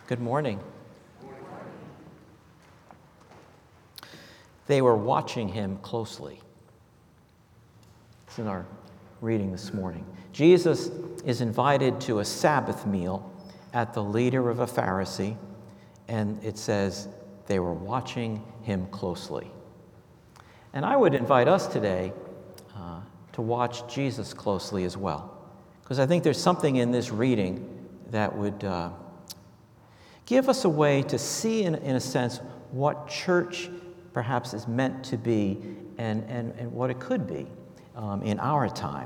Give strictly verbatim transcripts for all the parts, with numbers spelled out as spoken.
Good morning. They were watching him closely. It's in our reading this morning. Jesus is invited to a Sabbath meal at the leader of a Pharisee, and it says they were watching him closely. And I would invite us today uh, to watch Jesus closely as well, because I think there's something in this reading that would uh, give us a way to see, in, in a sense, what church perhaps is meant to be and, and, and what it could be um, in our time.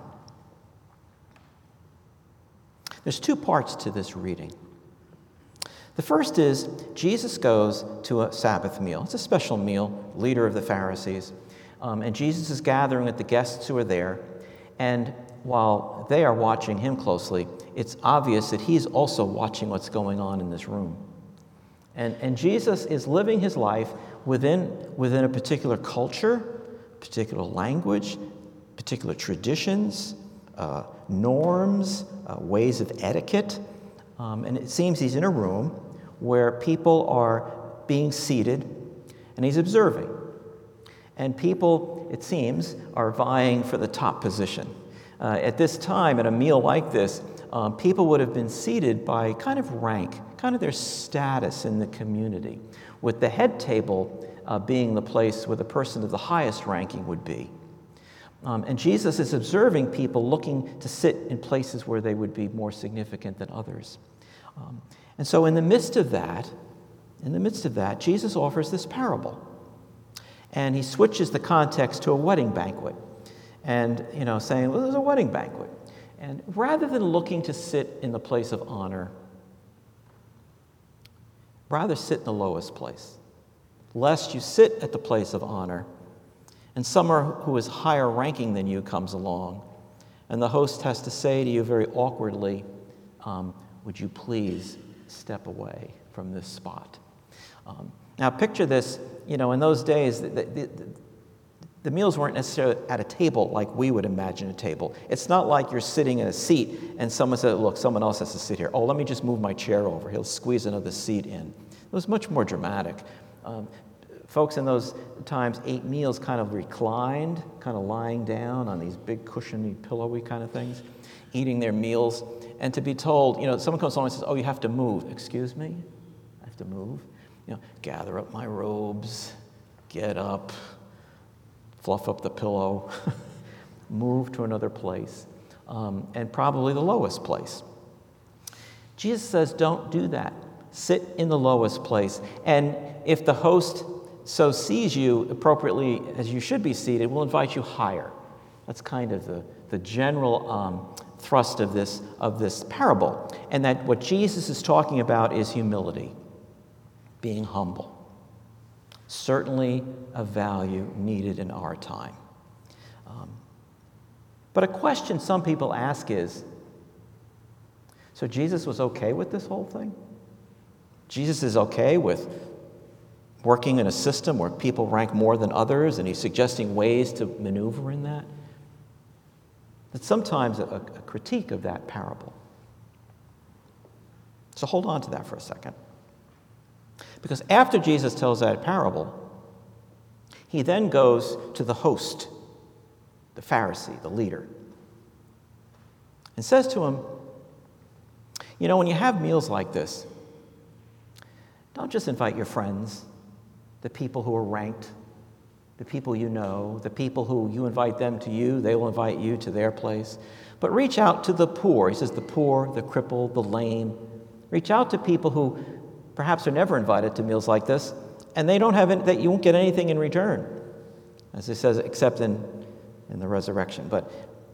There's two parts to this reading. The first is Jesus goes to a Sabbath meal. It's a special meal, leader of the Pharisees. Um, and Jesus is gathering with the guests who are there. And while they are watching him closely, it's obvious that he's also watching what's going on in this room. And, and Jesus is living his life within, within a particular culture, particular language, particular traditions, uh, norms, uh, ways of etiquette. Um, and it seems he's in a room where people are being seated, and he's observing. And people, it seems, are vying for the top position. Uh, at this time, at a meal like this, um, people would have been seated by kind of rank, kind of their status in the community, with the head table uh, being the place where the person of the highest ranking would be. Um, and Jesus is observing people looking to sit in places where they would be more significant than others. Um, and so in the midst of that, in the midst of that, Jesus offers this parable. And he switches the context to a wedding banquet. And, you know, saying, well, there's a wedding banquet. And rather than looking to sit in the place of honor, rather sit in the lowest place, lest you sit at the place of honor, and someone who is higher ranking than you comes along, and the host has to say to you very awkwardly, um, would you please step away from this spot? Um, now picture this, you know, in those days, the, the, the, the meals weren't necessarily at a table like we would imagine a table. It's not like you're sitting in a seat and someone said, look, someone else has to sit here. Oh, let me just move my chair over. He'll squeeze another seat in. It was much more dramatic. Um, folks in those times ate meals kind of reclined, kind of lying down on these big cushiony, pillowy kind of things, eating their meals. And to be told, you know, someone comes along and says, oh, you have to move. Excuse me? I have to move? You know, gather up my robes, get up, fluff up the pillow, move to another place, um, and probably the lowest place. Jesus says, don't do that. Sit in the lowest place. And if the host so sees you appropriately as you should be seated, we'll invite you higher. That's kind of the, the general um, thrust of this, of this parable. And that what Jesus is talking about is humility, being humble. Certainly a value needed in our time. Um, but a question some people ask is, so Jesus was okay with this whole thing? Jesus is okay with working in a system where people rank more than others, and he's suggesting ways to maneuver in that? That's sometimes a, a critique of that parable. So hold on to that for a second. Because after Jesus tells that parable, he then goes to the host, the Pharisee, the leader, and says to him, you know, when you have meals like this, don't just invite your friends, the people who are ranked, the people you know, the people who you invite them to you, they will invite you to their place. But reach out to the poor. He says the poor, the crippled, the lame. Reach out to people who perhaps are never invited to meals like this, and they don't have any, that you won't get anything in return, as he says, except in, in the resurrection. But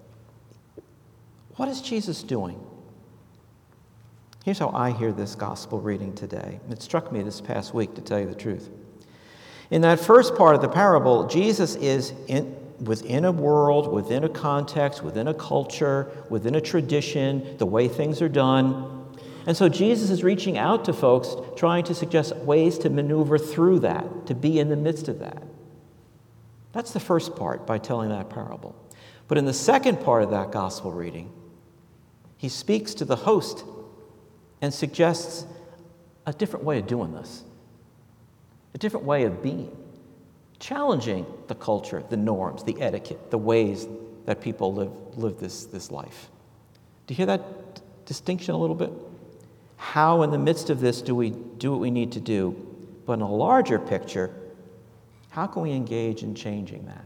what is Jesus doing? Here's how I hear this gospel reading today. It struck me this past week, to tell you the truth. In that first part of the parable, Jesus is in, within a world, within a context, within a culture, within a tradition, the way things are done. And so Jesus is reaching out to folks, trying to suggest ways to maneuver through that, to be in the midst of that. That's the first part by telling that parable. But in the second part of that gospel reading, he speaks to the host and suggests a different way of doing this, a different way of being, challenging the culture, the norms, the etiquette, the ways that people live, live this, this life. Do you hear that d- distinction a little bit? How in the midst of this do we do what we need to do? But in a larger picture, how can we engage in changing that?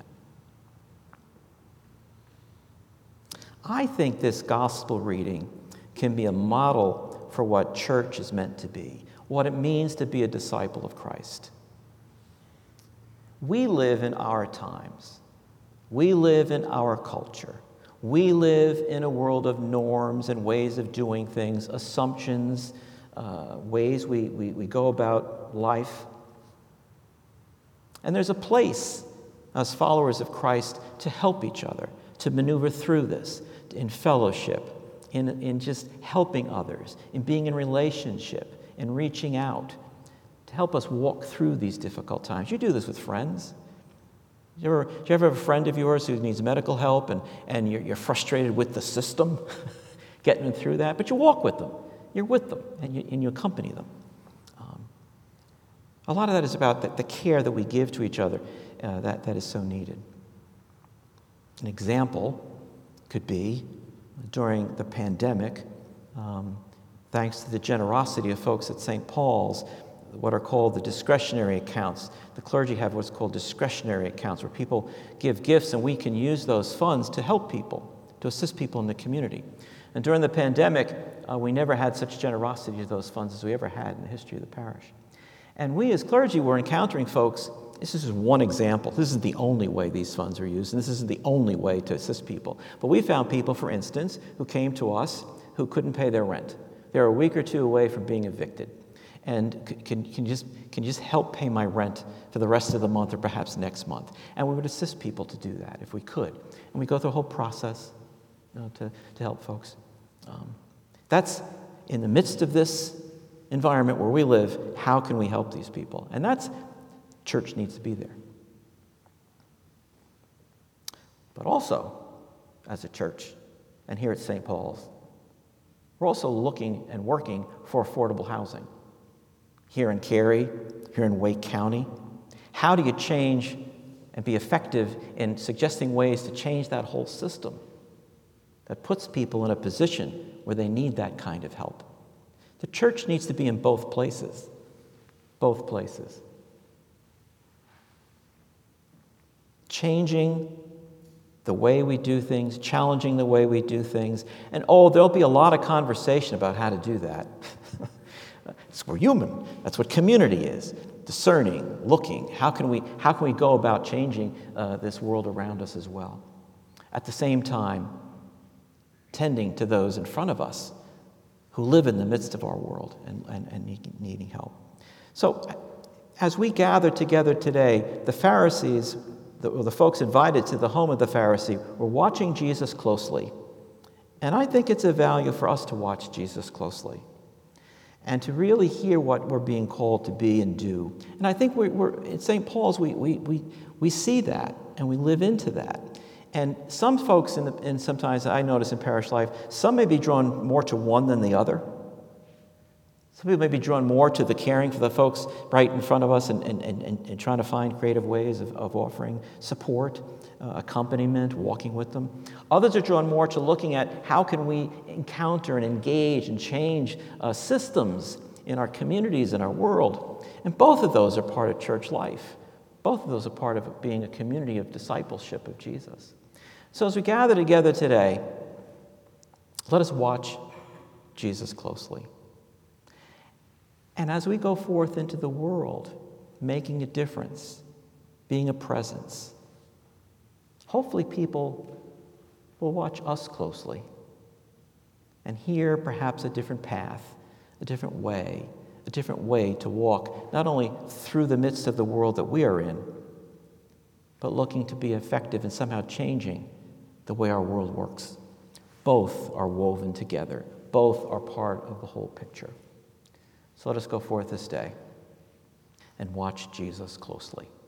I think this gospel reading can be a model for what church is meant to be, what it means to be a disciple of Christ. We live in our times. We live in our culture. We live in a world of norms and ways of doing things, assumptions, uh, ways we, we, we go about life. And there's a place as followers of Christ to help each other, to maneuver through this in fellowship, in, in just helping others, in being in relationship, in reaching out, to help us walk through these difficult times. You do this with friends. You ever, do you ever have a friend of yours who needs medical help and, and you're, you're frustrated with the system, getting them through that? But you walk with them. You're with them, and you, and you accompany them. Um, a lot of that is about the, the care that we give to each other uh, that, that is so needed. An example could be during the pandemic, um, thanks to the generosity of folks at Saint Paul's, what are called the discretionary accounts. The clergy have what's called discretionary accounts, where people give gifts and we can use those funds to help people, to assist people in the community. And during the pandemic, uh, we never had such generosity to those funds as we ever had in the history of the parish. And we as clergy were encountering folks. This is just one example. This isn't the only way these funds are used, and this isn't the only way to assist people. But we found people, for instance, who came to us who couldn't pay their rent. They were a week or two away from being evicted. And can, can, just, can just help pay my rent for the rest of the month or perhaps next month. And we would assist people to do that if we could. And we go through a whole process, you know, to, to help folks. Um, that's in the midst of this environment where we live, how can we help these people? And that's, church needs to be there. But also, as a church, and here at Saint Paul's, we're also looking and working for affordable housing. Here in Cary, here in Wake County, how do you change and be effective in suggesting ways to change that whole system that puts people in a position where they need that kind of help? The church needs to be in both places, both places. Changing the way we do things, challenging the way we do things, and oh, there'll be a lot of conversation about how to do that. We're human. That's what community is. Discerning, looking. How can we, how can we go about changing uh, this world around us as well? At the same time, tending to those in front of us who live in the midst of our world and, and, and need, needing help. So as we gather together today, the Pharisees, the, the folks invited to the home of the Pharisee, were watching Jesus closely. And I think it's a value for us to watch Jesus closely and to really hear what we're being called to be and do. And I think we're, we're at Saint Paul's, we, we, we, we see that and we live into that. And some folks, in the, and sometimes I notice in parish life, some may be drawn more to one than the other. Some people may be drawn more to the caring for the folks right in front of us and, and, and, and trying to find creative ways of, of offering support, uh, accompaniment, walking with them. Others are drawn more to looking at how can we encounter and engage and change uh, systems in our communities and our world. And both of those are part of church life. Both of those are part of being a community of discipleship of Jesus. So as we gather together today, let us watch Jesus closely. And as we go forth into the world, making a difference, being a presence, hopefully people will watch us closely and hear perhaps a different path, a different way, a different way to walk, not only through the midst of the world that we are in, but looking to be effective in somehow changing the way our world works. Both are woven together. Both are part of the whole picture. So let us go forth this day and watch Jesus closely.